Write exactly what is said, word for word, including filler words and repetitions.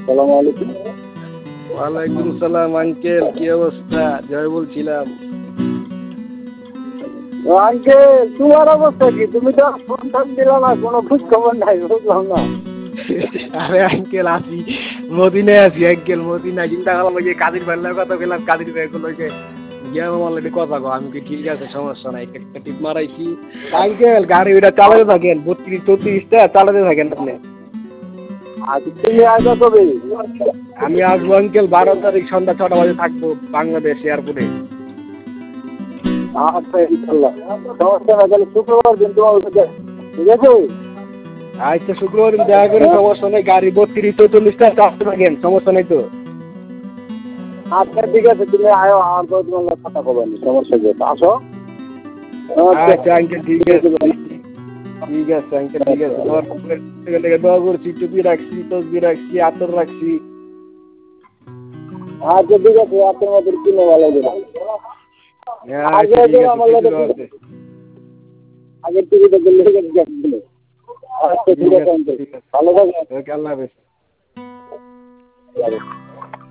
আসসালামু আলাইকুম। ওয়ালাইকুম সালাম আঙ্কেল, কি অবস্থা? জয় বলছিলাম। আঙ্কেল তোমার অবস্থা কি? তুমি তো ফোন টোন দিলা না, কোনো খোঁজ খবর নাই, বুঝলাম না। আরে আঙ্কেল আছি, মদিনায় আছি আঙ্কেল, মদিনায়। চিন্তা করলাম ওই যে কাদির ভাইয়ের কথা বললাম, কাদির ভাই গুলো যে গিয়ে অলরেডি কথা কো, আমি কি ঠিক আছে, সমস্যা নাই, একটা টিপ মারাইছি। আঙ্কেল গাড়ি ওইটা চালাতে থাকেন, বত্রিশ চৌত্রিশটা চালাতে থাকেন আপনি। আচ্ছা তুমি আসবে কবে? আমি আসবো আঙ্কেল বারো তারিখ সন্ধ্যা ছটা বাজে থাকবো বাংলাদেশ এয়ারপোর্টে। আচ্ছা ইনশাল্লাহ, সমস্যা না, তাহলে শুক্রবার দিন তোমার সাথে, ঠিক আছে? আচ্ছা শুক্রবার দিন দেখা করে, সমস্যা নেই। গাড়ি বত্রিশ চৌচল্লিশটা চালাতে থাকেন, সমস্যা নেই তো। আচ্ছা ঠিক আছে, তুমি আয়ো, আমার তো তোমার কথা খবর নেই, সমস্যা কি, আসো। আচ্ছা আঙ্কেল ঠিক আছে, ঠিক আছে আঙ্কেল, ঠিক আছে। দোয়া দোয়া করছি, টুপি রাখছি, তসবি রাখছি, আতর রাখছি। আচ্ছা ঠিক আছে, আপনার মধ্যে কিনে ভালো দিন। আচ্ছা ঠিক আছে, আগের টিকিটে দিলে গেছিল। আচ্ছা ঠিক আছে, ভালো থাকবেন। আল্লাহ হাফেজ।